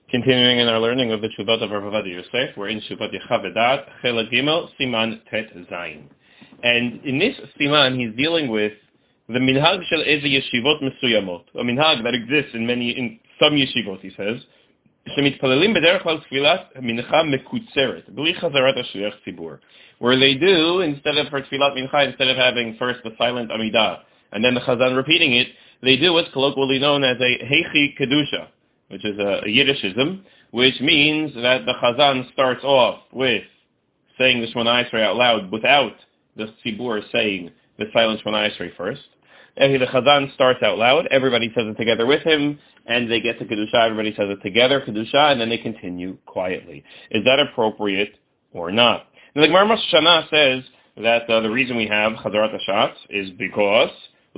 Continuing in our learning of the Tshuvot of Rav Ovadia Yosef, we're in Tshuvot Yechavedat, Chelet Gimel, Siman Tet Zayin. And in this Siman, he's dealing with the minhag shel eze yeshivot mesuyamot, a minhag that exists in some yeshivot, he says, shemitpalelim b'derech kol tfilat mincha mekutzeret, b'li chazarat hashliach tzibur, where they do, instead of for tfilat mincha, instead of having first the silent amidah, and then the chazan repeating it, they do what's colloquially known as a heichi kedusha, which is a Yiddishism, which means that the Chazan starts off with saying the Shemona Esrei out loud without the Tzibur saying the silent Shemona Esrei first. And the Chazan starts out loud, everybody says it together with him, and they get to Kedusha, everybody says it together, Kedusha, and then they continue quietly. Is that appropriate or not? Now, the Gemara Rosh Hashanah says that the reason we have Chazarat Hashatz is because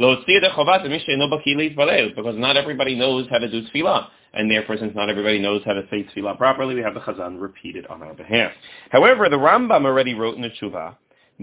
because not everybody knows how to do tefillah. And therefore, since not everybody knows how to say tefillah properly, we have the Chazan repeat it on our behalf. However, the Rambam already wrote in the Tshuva,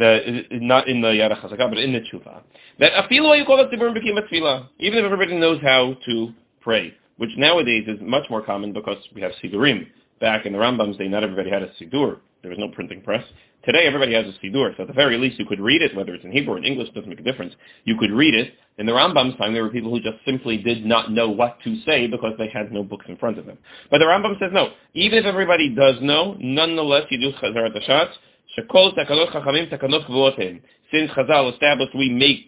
not in the Yad HaChazakah, but in the Tshuva, that afilu you call it tibur b'kim tefillah, even if everybody knows how to pray, which nowadays is much more common because we have Sidurim. Back in the Rambam's day, not everybody had a Sidur. There was no printing press. Today, everybody has a Sidur, so at the very least, you could read it, whether it's in Hebrew or in English, doesn't make a difference. You could read it. In the Rambam's time, there were people who just simply did not know what to say because they had no books in front of them. But the Rambam says no. Even if everybody does know, nonetheless, you do Chazarat Hashatz. Shekol takanot chachamim takanot kvuotem. Since Chazal established we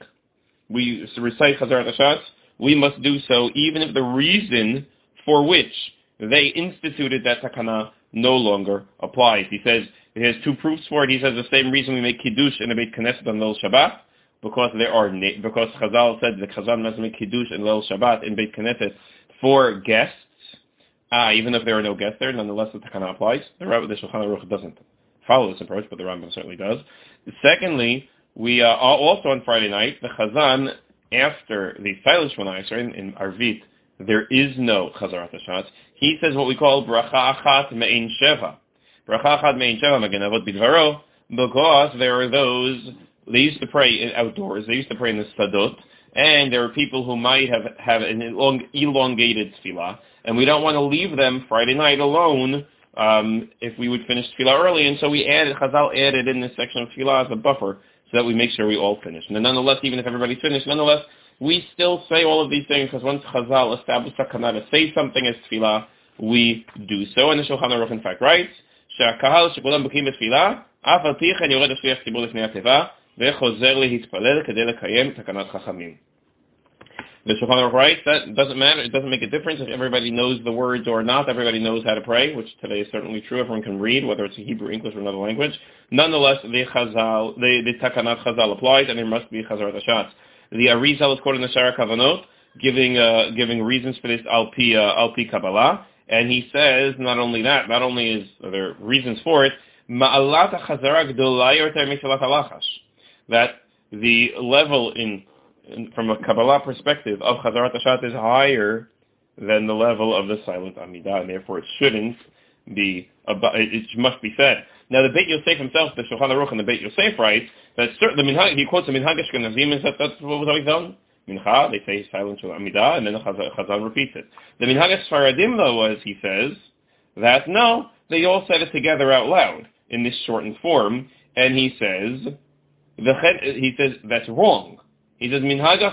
recite Chazarat Hashatz, we must do so even if the reason for which they instituted that takana no longer applies. He says, he has two proofs for it. He says the same reason we make Kiddush in a Beit Knesset on Leil Shabbat, because Chazal said the Chazan must make Kiddush in Leil Shabbat in Beit Knesset for guests, even if there are no guests there, nonetheless the takana applies. The Shulchan Aruch doesn't follow this approach, but the Rambam certainly does. Secondly, we also on Friday night, the Chazan, after the silent Shemona Esrei in Arvit, there is no Chazarat Hashatz. He says what we call Bracha Achat Me'ein Sheva. Bracha Achat Me'ein Sheva Magen Bidvaro, because there are those, they used to pray outdoors, they used to pray in the Stadot, and there are people who might have an elongated tefillah, and we don't want to leave them Friday night alone if we would finish tefillah early, and so Chazal added in this section of tefillah as a buffer so that we make sure we all finish. And then nonetheless, even if everybody's finished, nonetheless, we still say all of these things because once Chazal established takana to say something as tefillah, we do so. And the Shulchan Aruch in fact writes, שהקהל שכולם בקיאים בתפילה, אף על פי כן יורד השליח ציבור לפני התיבה, וחוזר להתפלל כדי לקיים תקנת חכמים. The Shulchan Aruch writes that doesn't matter, it doesn't make a difference if everybody knows the words or not, everybody knows how to pray, which today is certainly true, everyone can read, whether it's Hebrew, English, or another language. Nonetheless, the takanat Chazal applies, and there must be Chazarat Hashatz. The Arizal is quoted in the Shara Kavanot, giving reasons for this al-pi Kabbalah, and he says not only is there reasons for it, ma'alat ha'chazara gdolai yoter misalat halachash, that the level from a Kabbalah perspective of Chazarat Hashatz is higher than the level of the silent Amidah, and therefore it shouldn't be, it must be said. Now the Beit Yosef himself, the Shulchan Aruch and the Beit Yosef writes that he quotes the Minhag Ashkenazim, and that's what was always done. Mincha, they say silent Amidah, and then the Chazan repeats it. The Minhag Sfaradim, though, was, he says, that no, they all said it together out loud in this shortened form, and he says that's wrong. He says,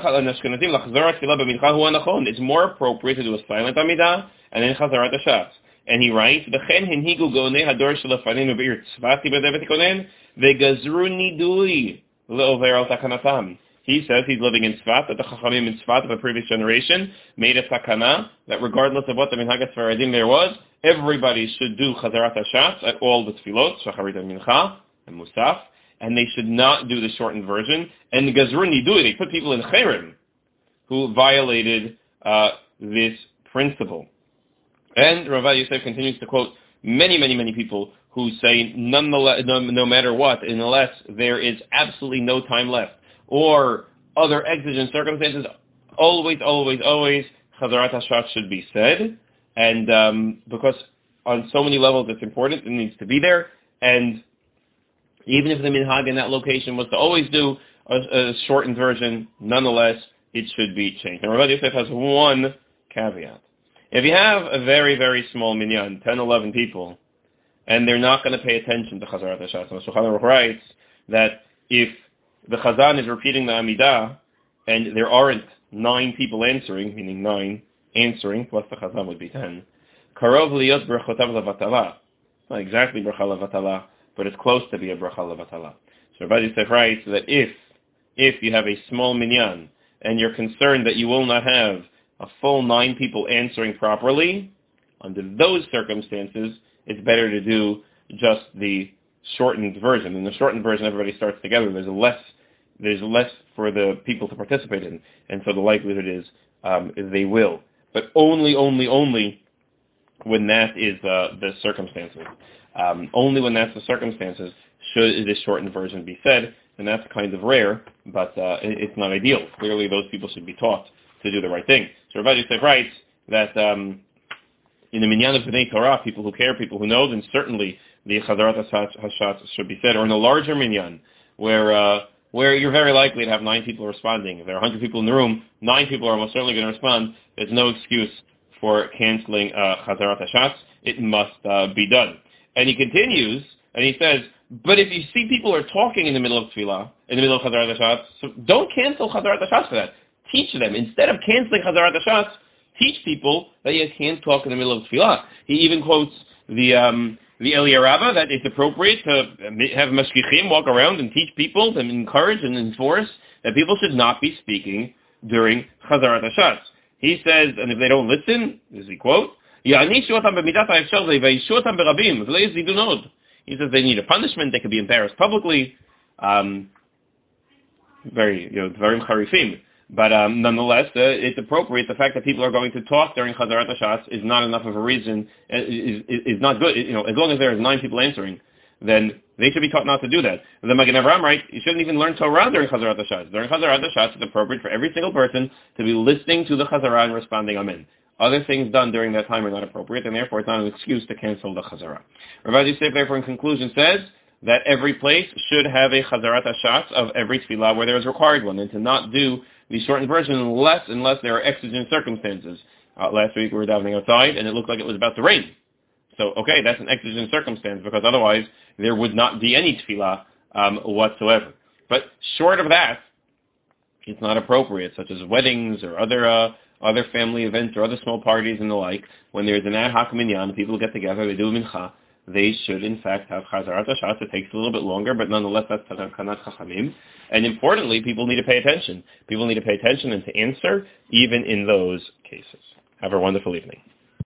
it's more appropriate to do a silent Amidah and then Chazarat Hashatz. And he writes, he says he's living in Tzfat, that the Chachamim in Tzfat of the previous generation made a takana that regardless of what the Minhag Sfaradim there was, everybody should do Chazarat Hashatz at all the tefillot, Shacharit and Mincha and Musaf, and they should not do the shortened version. And the Gazrun Nidui, they put people in Cherem who violated this principle. And Rav Ovadia Yosef continues to quote many people who say nonetheless, no matter what, unless there is absolutely no time left, or other exigent circumstances, always Chazarat Hashatz should be said. And because on so many levels it's important, it needs to be there. And even if the minhag in that location was to always do a shortened version, nonetheless, it should be changed. And Rav Ovadia Yosef has one caveat. If you have a very, very small minyan, 10, 11 people, and they're not going to pay attention to Chazarat HaShatz, Shulchan Aruch writes that if the Chazan is repeating the Amidah, and there aren't 9 people answering, meaning 9 answering, plus the Chazan would be 10, Karov liyot brachotav levatala. Not exactly bracha levatala, but it's close to be a bracha levatala. So Rabbi Yosef writes that if you have a small minyan, and you're concerned that you will not have a full 9 people answering properly, under those circumstances, it's better to do just the shortened version. In the shortened version, everybody starts together. There's less for the people to participate in, and so the likelihood is they will. But only when that is the circumstances. Only when that's the circumstances should this shortened version be said, and that's kind of rare, but it's not ideal. Clearly, those people should be taught to do the right thing. So Rabbi Yosef writes that in the minyan of Bnei Torah, people who care, people who know, then certainly the Chazarat HaShatz should be said. Or in a larger minyan, where you're very likely to have 9 people responding. If there are 100 people in the room, 9 people are most certainly going to respond. There's no excuse for canceling Chazarat HaShatz. It must be done. And he continues, and he says, but if you see people are talking in the middle of Tefillah, in the middle of Chazarat HaShatz, so don't cancel Chazarat HaShatz for that. Teach them. Instead of canceling Chazarat HaShatz, teach people that you can't talk in the middle of Tefillah. He even quotes the Eliyah Rabbah that it's appropriate to have mashgichim walk around and teach people, to encourage and enforce that people should not be speaking during Chazarat HaShatz. He says, and if they don't listen, this is a quote, he says they need a punishment, they could be embarrassed publicly, very charifim. But nonetheless, it's appropriate. The fact that people are going to talk during Chazarat HaShatz is not enough of a reason, is not good. As long as there is 9 people answering, then they should be taught not to do that. The Magen Avraham writes, you shouldn't even learn Torah during Chazarat HaShatz. During Chazarat HaShatz, it's appropriate for every single person to be listening to the Chazarah and responding Amen. Other things done during that time are not appropriate, and therefore it's not an excuse to cancel the Chazarah. Rabbi Yosef, therefore, in conclusion, says that every place should have a Chazarat HaShatz of every tefillah where there is required one, and to not do the shortened version unless there are exigent circumstances. Last week we were davening outside, and it looked like it was about to rain. So, okay, that's an exigent circumstance, because otherwise there would not be any tefillah whatsoever. But short of that, it's not appropriate, such as weddings or other family events or other small parties and the like. When there's an ad hoc minyan, people get together, they do mincha, they should in fact have Chazarat HaShatz. It takes a little bit longer, but nonetheless that's Takanat Chachamim. And importantly, people need to pay attention. People need to pay attention and to answer even in those cases. Have a wonderful evening.